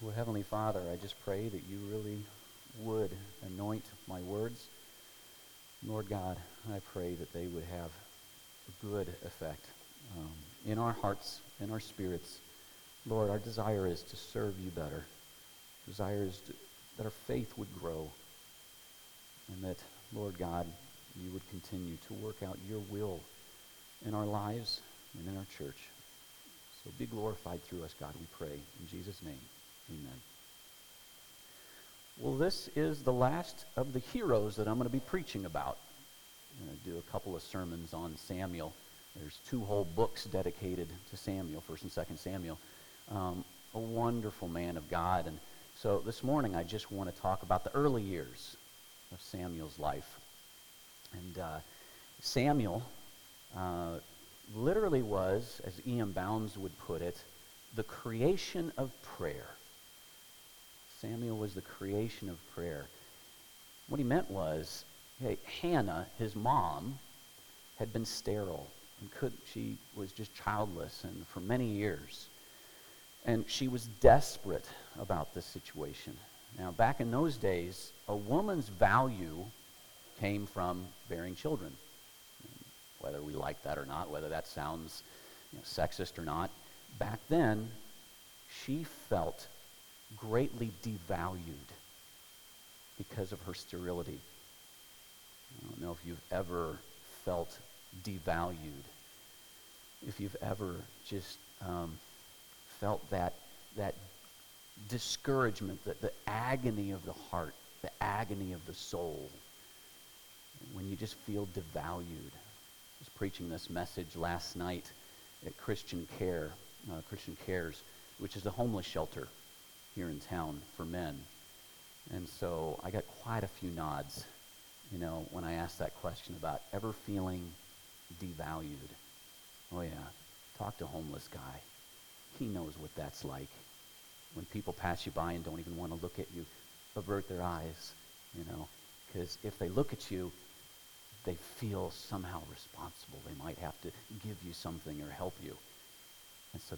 Well, Heavenly Father, I just pray that you really would anoint my words. Lord God, I pray that they would have a good effect in our hearts, in our spirits. Lord, our desire is to serve you better. Desire is that our faith would grow, and that, Lord God, you would continue to work out your will in our lives and in our church. So be glorified through us, God, we pray. In Jesus' name, amen. Well, this is the last of the heroes that I'm going to be preaching about. I'm going to do a couple of sermons on Samuel. There's 2 whole books dedicated to Samuel, 1st and 2nd Samuel. A wonderful man of God. And so this morning I just want to talk about the early years of Samuel's life. And Samuel literally was, as E.M. Bounds would put it, the creation of prayer. Samuel was the creation of prayer. What he meant was, hey, Hannah, his mom, had been sterile, and she was just childless and for many years. And she was desperate about this situation. Now, back in those days, a woman's value came from bearing children. Whether we like that or not, whether that sounds sexist or not, back then, she felt greatly devalued because of her sterility. I don't know if you've ever felt devalued, if you've ever just felt that discouragement, the agony of the heart, the agony of the soul, when you just feel devalued. I was preaching this message last night at Christian Cares, which is a homeless shelter here in town for men. And so I got quite a few nods, when I asked that question about ever feeling devalued. Oh yeah, talk to a homeless guy. He knows what that's like. When people pass you by and don't even want to look at you, avert their eyes, because if they look at you, they feel somehow responsible. They might have to give you something or help you. And so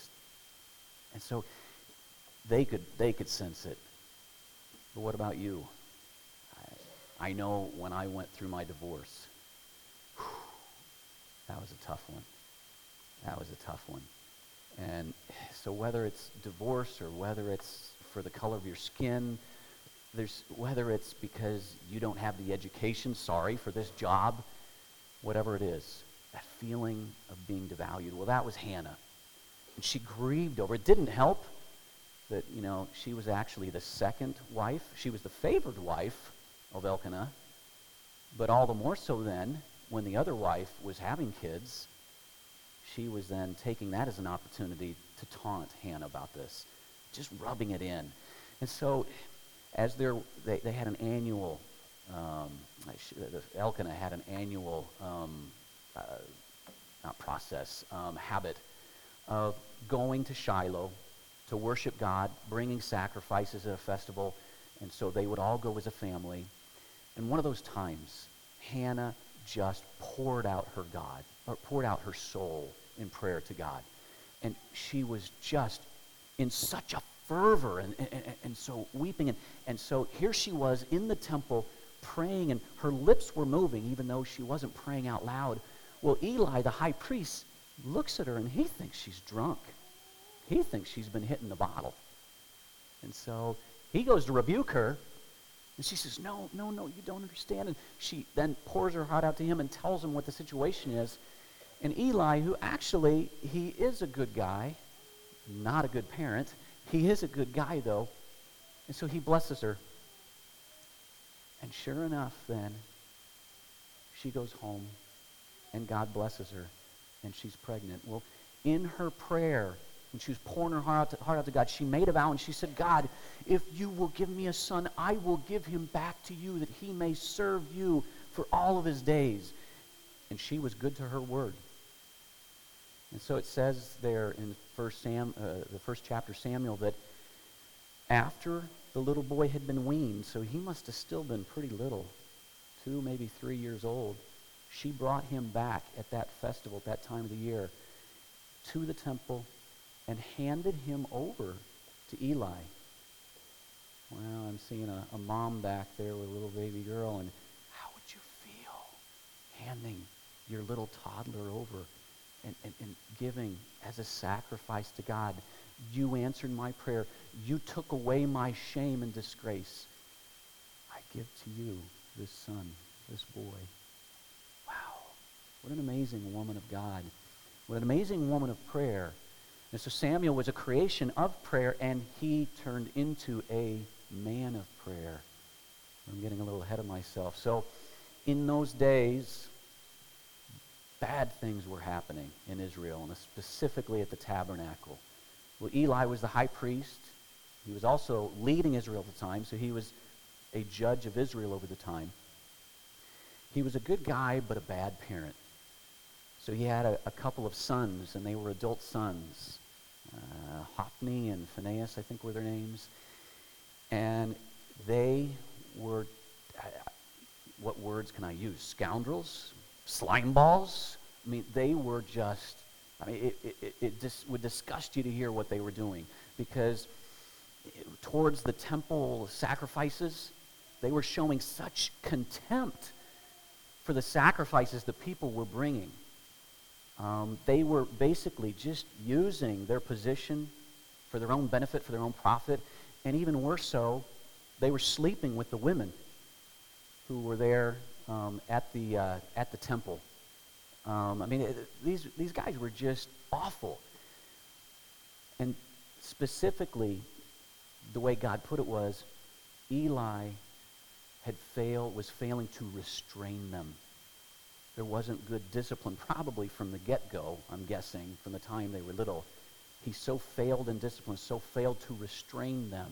they could sense it. But what about you? I know when I went through my divorce, that was a tough one. And so whether it's divorce or whether it's for the color of your skin, whether it's because you don't have the education, sorry, for this job, whatever it is, that feeling of being devalued. Well, that was Hannah. And she grieved over it. It didn't help that, she was actually the second wife. She was the favored wife of Elkanah. But all the more so then, when the other wife was having kids, she was then taking that as an opportunity to taunt Hannah about this, just rubbing it in. And so, as they had an annual, Elkanah had an annual habit of going to Shiloh to worship God, bringing sacrifices at a festival, and so they would all go as a family. And one of those times, Hannah just poured out her soul in prayer to God. And she was just in such a fervor and so weeping. And so here she was in the temple praying, and her lips were moving even though she wasn't praying out loud. Well, Eli, the high priest, looks at her and he thinks she's drunk. He thinks she's been hitting the bottle. And so he goes to rebuke her. And she says, no, you don't understand. And she then pours her heart out to him and tells him what the situation is. And Eli, who actually, he is a good guy, not a good parent. He is a good guy, though. And so he blesses her. And sure enough, then, she goes home, and God blesses her, and she's pregnant. Well, in her prayer, when she was pouring her heart out to God, she made a vow, and she said, God, if you will give me a son, I will give him back to you, that he may serve you for all of his days. And she was good to her word. And so it says there in the first chapter of Samuel that after the little boy had been weaned, so he must have still been pretty little, 2, maybe 3 years old, she brought him back at that festival, at that time of the year, to the temple and handed him over to Eli. Well, I'm seeing a mom back there with a little baby girl, and how would you feel handing your little toddler over and giving as a sacrifice to God? You answered my prayer. You took away my shame and disgrace. I give to you this son, this boy. Wow. What an amazing woman of God. What an amazing woman of prayer. And so Samuel was a creation of prayer, and he turned into a man of prayer. I'm getting a little ahead of myself. So in those days, bad things were happening in Israel, and specifically at the tabernacle. Well, Eli was the high priest. He was also leading Israel at the time, so he was a judge of Israel over the time. He was a good guy, but a bad parent. So he had a couple of sons, and they were adult sons. Hophni and Phinehas, I think were their names. And they were, what words can I use? Scoundrels? Slime balls? I mean, they were just, it just would disgust you to hear what they were doing. Because towards the temple sacrifices, they were showing such contempt for the sacrifices the people were bringing. They were basically just using their position for their own benefit, for their own profit, and even worse so, they were sleeping with the women who were there at the temple. These guys were just awful. And specifically, the way God put it was, Eli was failing to restrain them. There wasn't good discipline, probably from the get-go, I'm guessing, from the time they were little. He so failed in discipline, so failed to restrain them.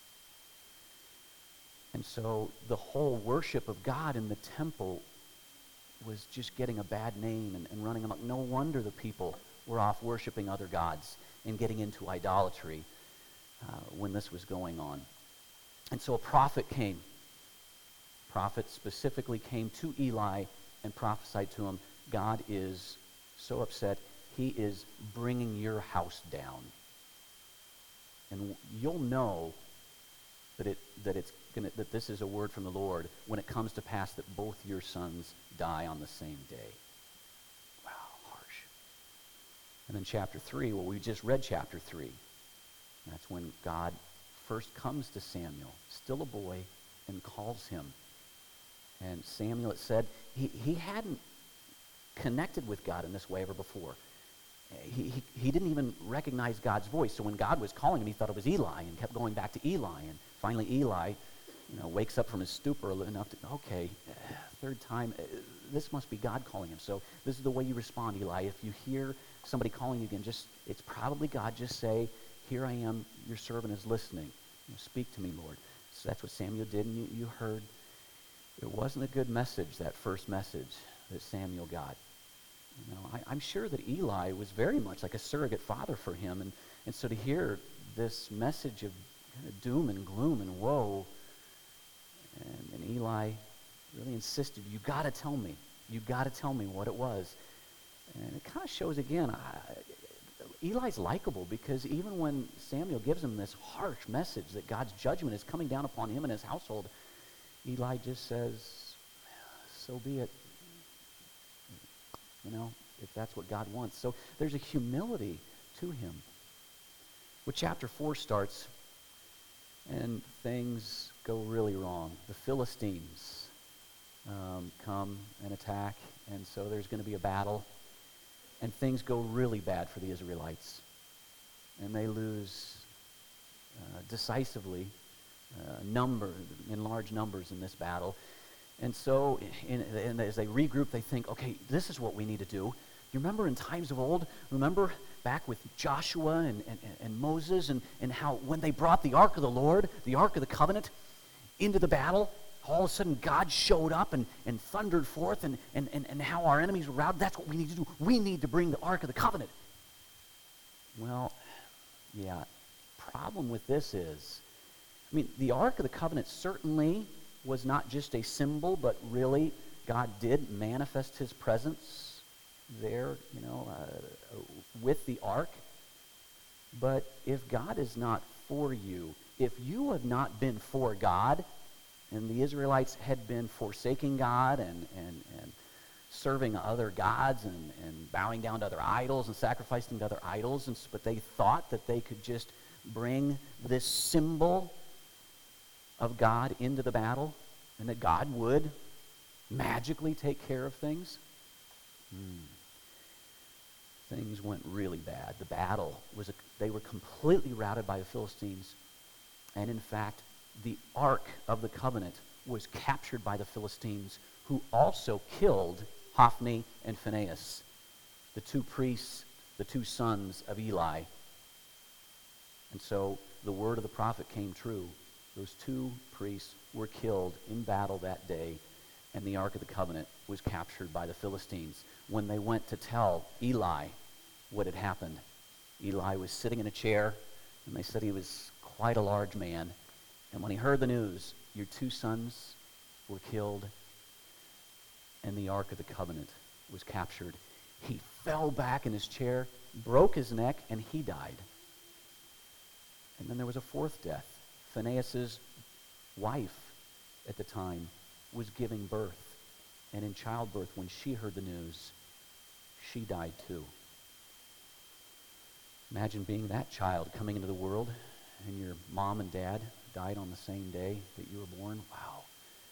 And so the whole worship of God in the temple was just getting a bad name and running amok. No wonder the people were off worshiping other gods and getting into idolatry when this was going on. And so a prophet came. A prophet specifically came to Eli and prophesied to him, God is so upset, he is bringing your house down. And you'll know that this is a word from the Lord when it comes to pass that both your sons die on the same day. Wow, harsh. And then chapter 3, well, we just read chapter 3. That's when God first comes to Samuel, still a boy, and calls him. And Samuel, it said, he hadn't connected with God in this way ever before. He didn't even recognize God's voice. So when God was calling him, he thought it was Eli and kept going back to Eli. And finally Eli, wakes up from his stupor enough to, okay, third time, this must be God calling him. So this is the way you respond, Eli. If you hear somebody calling you again, it's probably God. Just say, here I am, your servant is listening. Speak to me, Lord. So that's what Samuel did, and you heard. It wasn't a good message, that first message that Samuel got. I'm sure that Eli was very much like a surrogate father for him, and so to hear this message of kind of doom and gloom and woe, and Eli really insisted, you got to tell me. You got to tell me what it was. And it kind of shows again, Eli's likable because even when Samuel gives him this harsh message that God's judgment is coming down upon him and his household, Eli just says, so be it. If that's what God wants. So there's a humility to him. Well, chapter 4 starts, and things go really wrong. The Philistines come and attack, and so there's going to be a battle, and things go really bad for the Israelites. And they lose decisively in large numbers in this battle. And so and as they regroup, they think, okay, this is what we need to do. You remember in times of old, back with Joshua and Moses and how when they brought the Ark of the Lord, the Ark of the Covenant, into the battle, all of a sudden God showed up and thundered forth and how our enemies were routed. That's what we need to do. We need to bring the Ark of the Covenant. Well, yeah, problem with this is, the Ark of the Covenant certainly was not just a symbol, but really God did manifest his presence there, with the ark. But if God is not for you, if you have not been for God, and the Israelites had been forsaking God and serving other gods and bowing down to other idols and sacrificing to other idols, but they thought that they could just bring this symbol of God into the battle and that God would magically take care of things. Things went really bad. The battle they were completely routed by the Philistines. And in fact, the Ark of the Covenant was captured by the Philistines, who also killed Hophni and Phinehas, the two priests, the two sons of Eli. And so the word of the prophet came true. Those two priests were killed in battle that day, and the Ark of the Covenant was captured by the Philistines. When they went to tell Eli what had happened, Eli was sitting in a chair, and they said he was quite a large man. And when he heard the news, your two sons were killed, and the Ark of the Covenant was captured, he fell back in his chair, broke his neck, and he died. And then there was a fourth death. Phinehas' wife at the time was giving birth. And in childbirth, when she heard the news, she died too. Imagine being that child coming into the world, and your mom and dad died on the same day that you were born. Wow.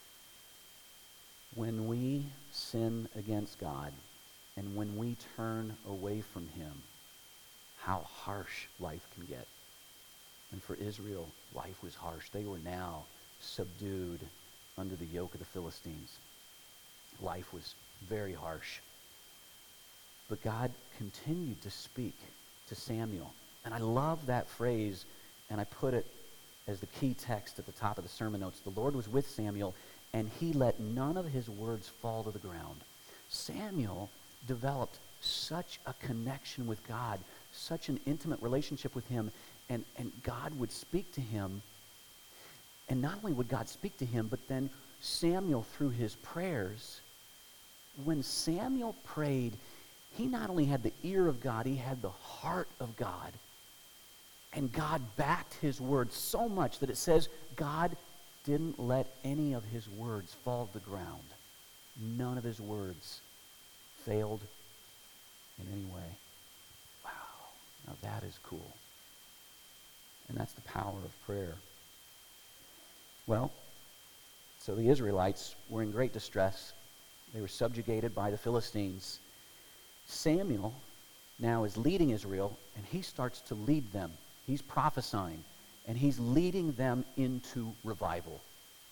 When we sin against God, and when we turn away from him, how harsh life can get. And for Israel, life was harsh. They were now subdued under the yoke of the Philistines. Life was very harsh. But God continued to speak to Samuel. And I love that phrase, and I put it as the key text at the top of the sermon notes. The Lord was with Samuel, and he let none of his words fall to the ground. Samuel developed such a connection with God, such an intimate relationship with him, and God would speak to him. And not only would God speak to him, but then Samuel, through his prayers, when Samuel prayed, he not only had the ear of God, he had the heart of God. And God backed his word so much that it says God didn't let any of his words fall to the ground. None of his words failed in any way. Wow. Now that is cool. And that's the power of prayer. Well, so the Israelites were in great distress. They were subjugated by the Philistines. Samuel now is leading Israel, and he starts to lead them. He's prophesying, and he's leading them into revival.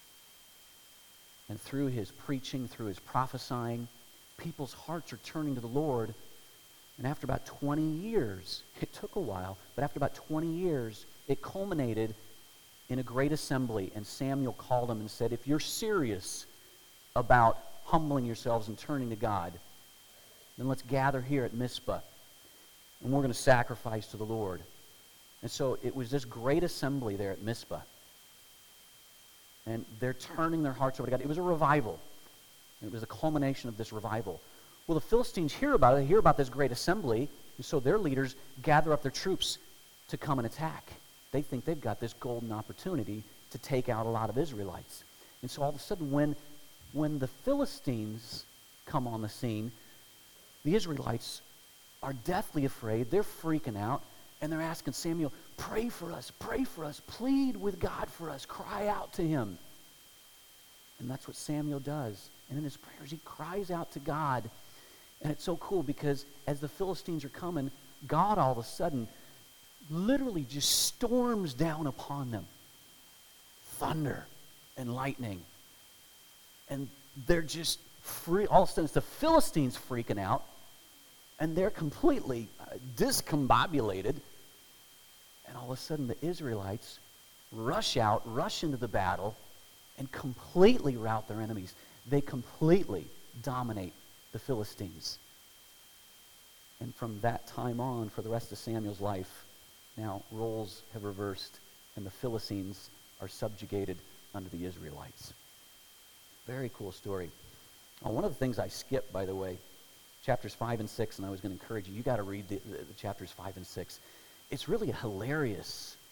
And through his preaching, through his prophesying, people's hearts are turning to the Lord. And after about 20 years, it took a while, but after about 20 years, it culminated in a great assembly. And Samuel called them and said, if you're serious about humbling yourselves and turning to God, then let's gather here at Mizpah, and we're going to sacrifice to the Lord. And so it was this great assembly there at Mizpah. And they're turning their hearts over to God. It was a revival. It was the culmination of this revival. Well, the Philistines hear about it. They hear about this great assembly. And so their leaders gather up their troops to come and attack. They think they've got this golden opportunity to take out a lot of Israelites. And so all of a sudden, when the Philistines come on the scene, the Israelites are deathly afraid. They're freaking out. And they're asking Samuel, pray for us, plead with God for us, cry out to him. And that's what Samuel does. And in his prayers, he cries out to God. And it's so cool because as the Philistines are coming, God all of a sudden literally just storms down upon them. Thunder and lightning. And they're just free. All of a sudden, it's the Philistines freaking out. And they're completely discombobulated. And all of a sudden, the Israelites rush into the battle, and completely rout their enemies. They completely dominate the Philistines. And from that time on, for the rest of Samuel's life, now roles have reversed, and the Philistines are subjugated under the Israelites. Very cool story. Oh, one of the things I skipped, by the way, chapters 5 and 6, and I was going to encourage you, you got to read the chapters 5 and 6. It's really a hilarious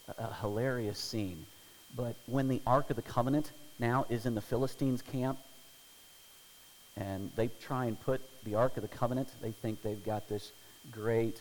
a hilarious scene. But when the Ark of the Covenant now is in the Philistines' camp, and they try and put the Ark of the Covenant, they think they've got this great,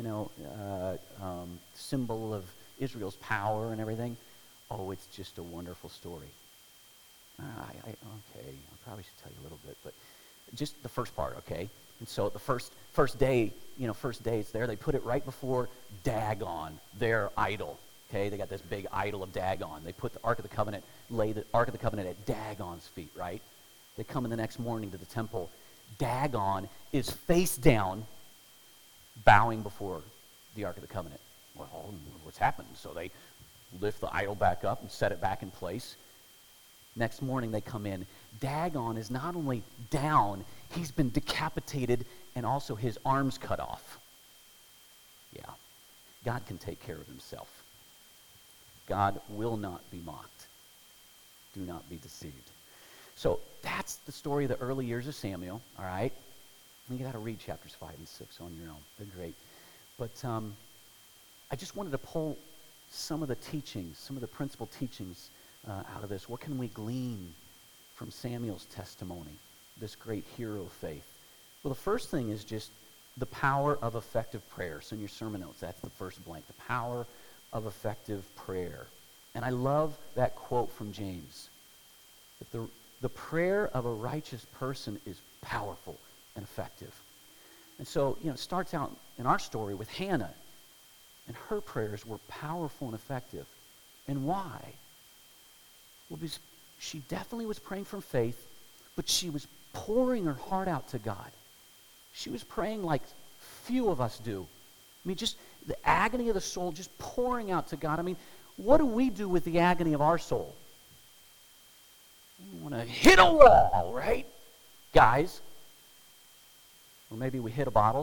symbol of Israel's power and everything. Oh, it's just a wonderful story. Okay, I probably should tell you a little bit, but just the first part, okay? And so the first day it's there. They put it right before Dagon, their idol. Okay, they got this big idol of Dagon. They put the Ark of the Covenant, lay the Ark of the Covenant at Dagon's feet, right? They come in the next morning to the temple. Dagon is face down, bowing before the Ark of the Covenant. Well, what's happened? So they lift the idol back up and set it back in place. Next morning they come in. Dagon is not only down, he's been decapitated and also his arms cut off. Yeah, God can take care of himself. God will not be mocked. Do not be deceived. So that's the story of the early years of Samuel, all right? And you got to read chapters 5 and 6 on your own. They're great. But I just wanted to pull some of the teachings, some of the principal teachings out of this. What can we glean from Samuel's testimony, this great hero of faith? Well, the first thing is just the power of effective prayer. So in your sermon notes, that's the first blank, the power of effective prayer. And I love that quote from James, that the prayer of a righteous person is powerful and effective. And so, it starts out in our story with Hannah, and her prayers were powerful and effective. And why? Well, because she definitely was praying from faith, but she was pouring her heart out to God. She was praying like few of us do. I mean, just the agony of the soul, just pouring out to God. I mean, what do we do with the agony of our soul? We want to hit a wall, right? Guys. Or maybe we hit a bottle.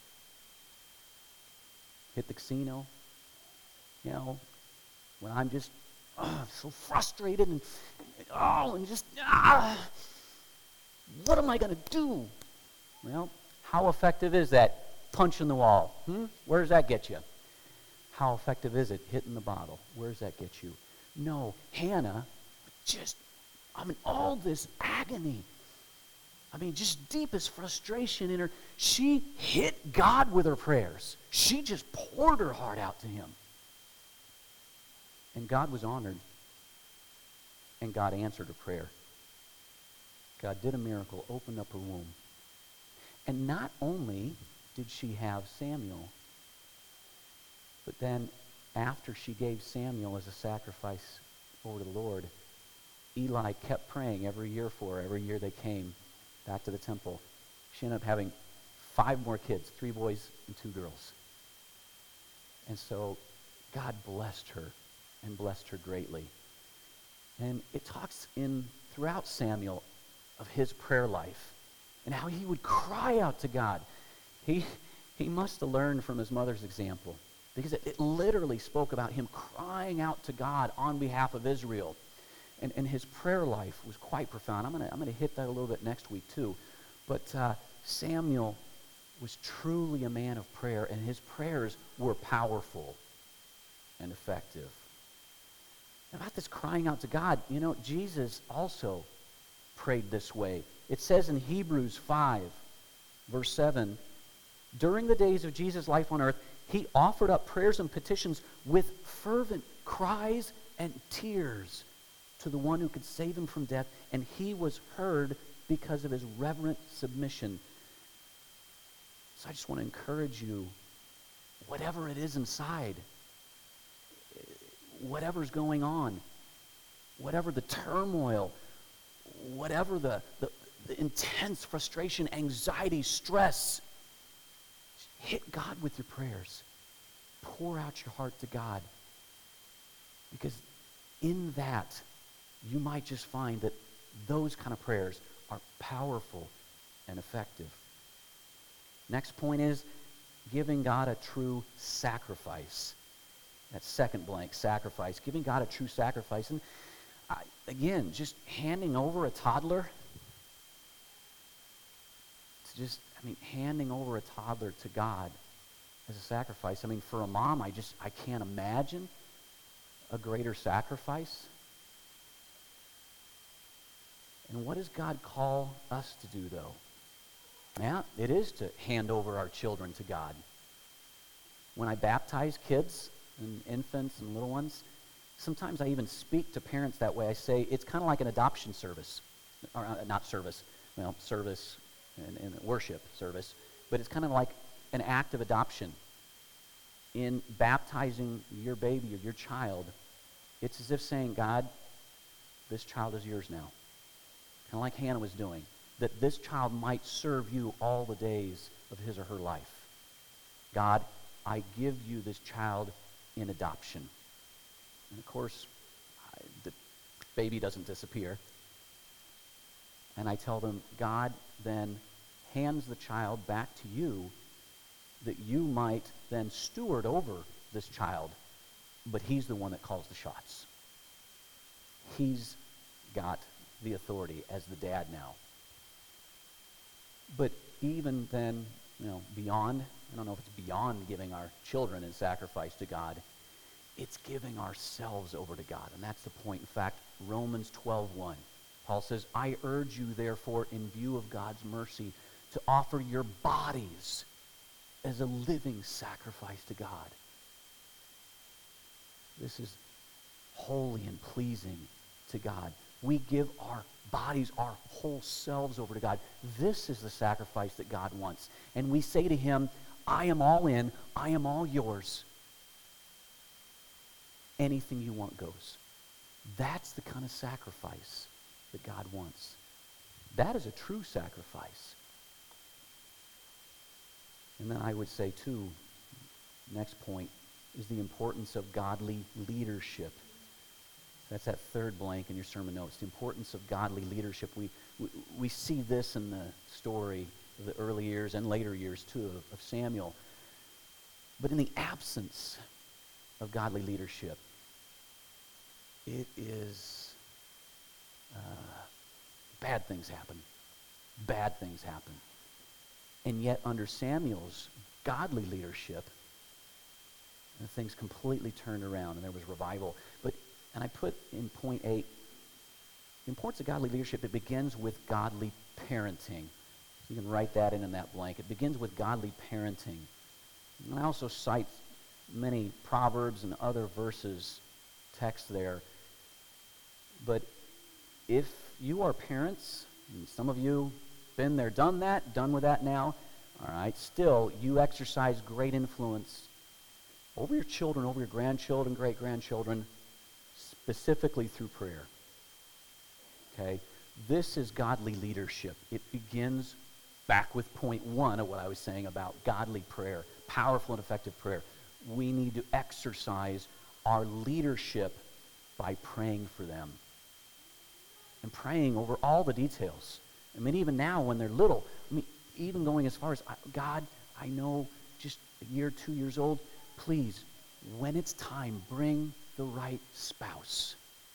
Hit the casino. When I'm just so frustrated and what am I going to do? Well, how effective is that punch in the wall? Where does that get you? How effective is it hitting the bottle? Where does that get you? No, Hannah, all this agony. Just deepest frustration in her. She hit God with her prayers. She just poured her heart out to him. And God was honored. And God answered her prayer. God did a miracle, opened up her womb. And not only did she have Samuel, but then after she gave Samuel as a sacrifice over to the Lord, Eli kept praying every year for her. Every year they came back to the temple. She ended up having 5 more kids, 3 boys and 2 girls. And so God blessed her and blessed her greatly. And it talks throughout Samuel of his prayer life and how he would cry out to God. He must have learned from his mother's example, because it literally spoke about him crying out to God on behalf of Israel. And his prayer life was quite profound. I'm gonna hit that a little bit next week too. But Samuel was truly a man of prayer, and his prayers were powerful and effective. About this crying out to God, Jesus also prayed this way. It says in Hebrews 5, verse 7, during the days of Jesus' life on earth, he offered up prayers and petitions with fervent cries and tears to the one who could save him from death, and he was heard because of his reverent submission. So I just want to encourage you, whatever it is inside, whatever's going on, whatever the turmoil, whatever the intense frustration, anxiety, stress, hit God with your prayers. Pour out your heart to God. Because in that, you might just find that those kind of prayers are powerful and effective. Next point is giving God a true sacrifice. That second blank, sacrifice. Giving God a true sacrifice. And again, just handing over a toddler. Handing over a toddler to God as a sacrifice. For a mom, I can't imagine a greater sacrifice? And what does God call us to do, though? Yeah, it is to hand over our children to God. When I baptize kids and infants and little ones, sometimes I even speak to parents that way. I say it's kind of like an adoption service. Or not service, service and worship service. But it's kind of like an act of adoption. In baptizing your baby or your child, it's as if saying, God, this child is yours now. Kind of like Hannah was doing. That this child might serve you all the days of his or her life. God, I give you this child in adoption. And of course, the baby doesn't disappear. And I tell them, God then hands the child back to you that you might then steward over this child, but he's the one that calls the shots. He's got the authority as the dad now. But even then, beyond, I don't know if it's beyond giving our children in sacrifice to God, it's giving ourselves over to God. And that's the point. In fact, Romans 12:1, Paul says, I urge you, therefore, in view of God's mercy, to offer your bodies as a living sacrifice to God. This is holy and pleasing to God. We give our bodies, our whole selves over to God. This is the sacrifice that God wants. And we say to him, I am all in, I am all yours. Anything you want goes. That's the kind of sacrifice that God wants. That is a true sacrifice. And then I would say, too, next point is the importance of godly leadership. That's that third blank in your sermon notes, the importance of godly leadership. We see this in the story of the early years and later years, too, of Samuel. But in the absence of godly leadership, it is bad things happen. Bad things happen. And yet under Samuel's godly leadership, things completely turned around and there was revival. And I put in point 8, the importance of godly leadership, it begins with godly parenting. You can write that in that blank. It begins with godly parenting. And I also cite many Proverbs and other verses, text there. But if you are parents, and some of you been there, done with that now, all right, still, you exercise great influence over your children, over your grandchildren, great-grandchildren, specifically through prayer. Okay? This is godly leadership. It begins back with point 1 of what I was saying about godly prayer, powerful and effective prayer. We need to exercise our leadership by praying for them and praying over all the details. I mean, even now when they're little, even going as far as, God, I know just a year, 2 years old, please, when it's time, bring the right spouse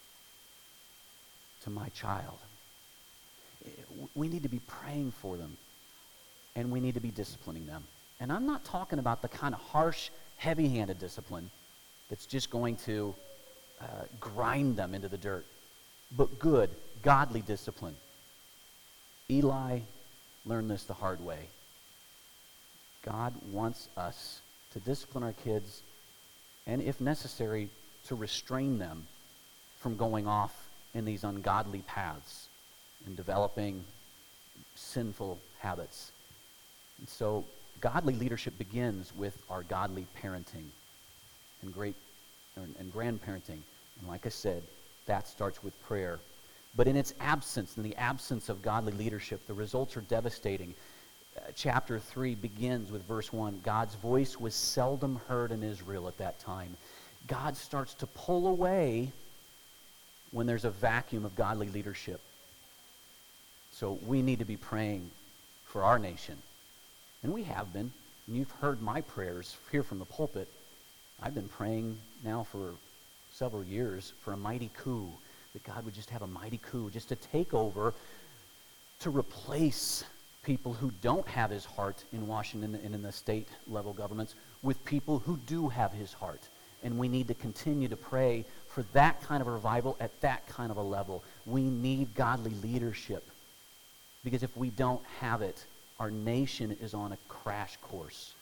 to my child. We need to be praying for them, and we need to be disciplining them. And I'm not talking about the kind of harsh, heavy-handed discipline that's just going to grind them into the dirt, but good, godly discipline. Eli learned this the hard way. God wants us to discipline our kids, and if necessary, to restrain them from going off in these ungodly paths and developing sinful habits. And so godly leadership begins with our godly parenting and grandparenting. And like I said, that starts with prayer. But in its absence, in the absence of godly leadership, the results are devastating. Chapter 3 begins with verse 1. God's voice was seldom heard in Israel at that time. God starts to pull away when there's a vacuum of godly leadership. So we need to be praying for our nation. And we have been. And you've heard my prayers here from the pulpit. I've been praying now for several years for a mighty coup, that God would just have a mighty coup, just to take over, to replace people who don't have his heart in Washington and in the state level governments with people who do have his heart. And we need to continue to pray for that kind of a revival at that kind of a level. We need godly leadership. Because if we don't have it, our nation is on a crash course.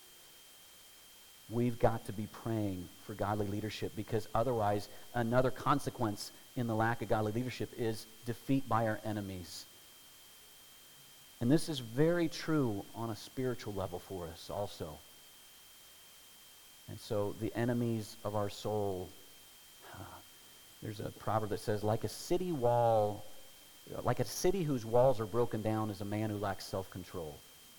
We've got to be praying for godly leadership, because otherwise another consequence in the lack of godly leadership is defeat by our enemies. And this is very true on a spiritual level for us also. And so the enemies of our soul, there's a proverb that says, like a city whose walls are broken down is a man who lacks self-control.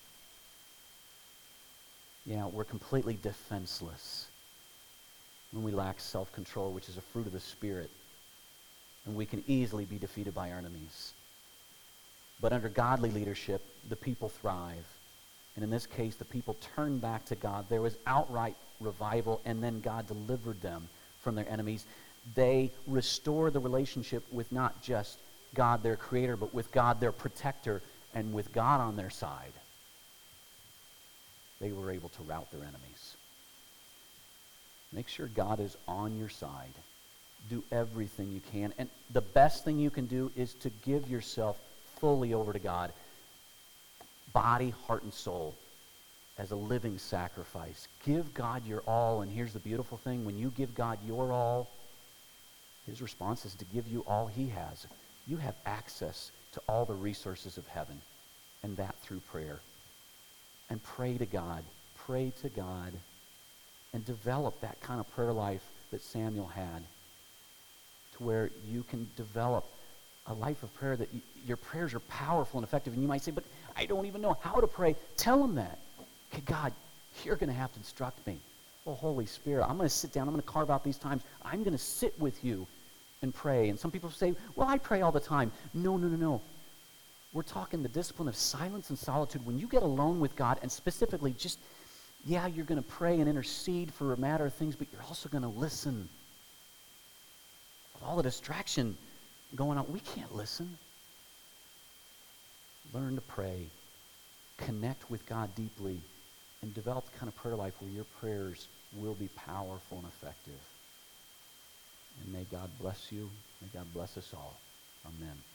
Yeah, we're completely defenseless when we lack self-control, which is a fruit of the Spirit. And we can easily be defeated by our enemies. But under godly leadership, the people thrive. And in this case, the people turned back to God. There was outright revival, and then God delivered them from their enemies. They restored the relationship with not just God, their creator, but with God, their protector, and with God on their side. They were able to rout their enemies. Make sure God is on your side. Do everything you can. And the best thing you can do is to give yourself fully over to God. Body, heart, and soul as a living sacrifice. Give God your all. And here's the beautiful thing. When you give God your all, his response is to give you all he has. You have access to all the resources of heaven, and that through prayer. And pray to God. Pray to God. And develop that kind of prayer life that Samuel had, to where you can develop a life of prayer that your prayers are powerful and effective. And you might say, but I don't even know how to pray. Tell him that. Okay, God, you're going to have to instruct me. Oh, Holy Spirit, I'm going to sit down. I'm going to carve out these times. I'm going to sit with you and pray. And some people say, well, I pray all the time. No. We're talking the discipline of silence and solitude. When you get alone with God, and specifically just, yeah, you're going to pray and intercede for a matter of things, but you're also going to listen. With all the distraction going on, we can't listen. Learn to pray. Connect with God deeply, and develop the kind of prayer life where your prayers will be powerful and effective. And may God bless you. May God bless us all. Amen.